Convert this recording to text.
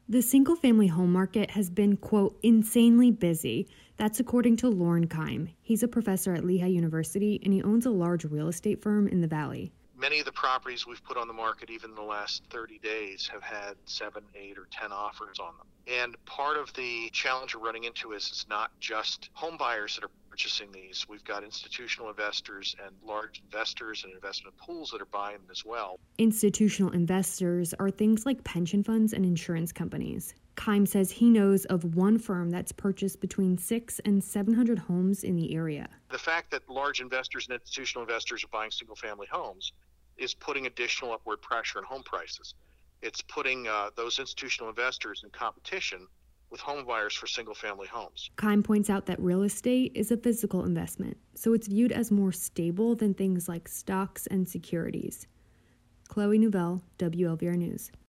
The single-family home market has been, quote, insanely busy. That's according to Lauren Keim. He's a professor at Lehigh University, and he owns a large real estate firm in the Valley. Many of the properties we've put on the market, even in the last 30 days, have had 7, 8, or 10 offers on them. And part of the challenge we're running into is it's not just home buyers that are purchasing these. We've got institutional investors and large investors and investment pools that are buying them as well. Institutional investors are things like pension funds and insurance companies. Keim says he knows of one firm that's purchased between 600 and 700 homes in the area. The fact that large investors and institutional investors are buying single-family homes is putting additional upward pressure on home prices. It's putting those institutional investors in competition with home buyers for single-family homes. Keim points out that real estate is a physical investment, so it's viewed as more stable than things like stocks and securities. Chloe Nouvelle, WLVR News.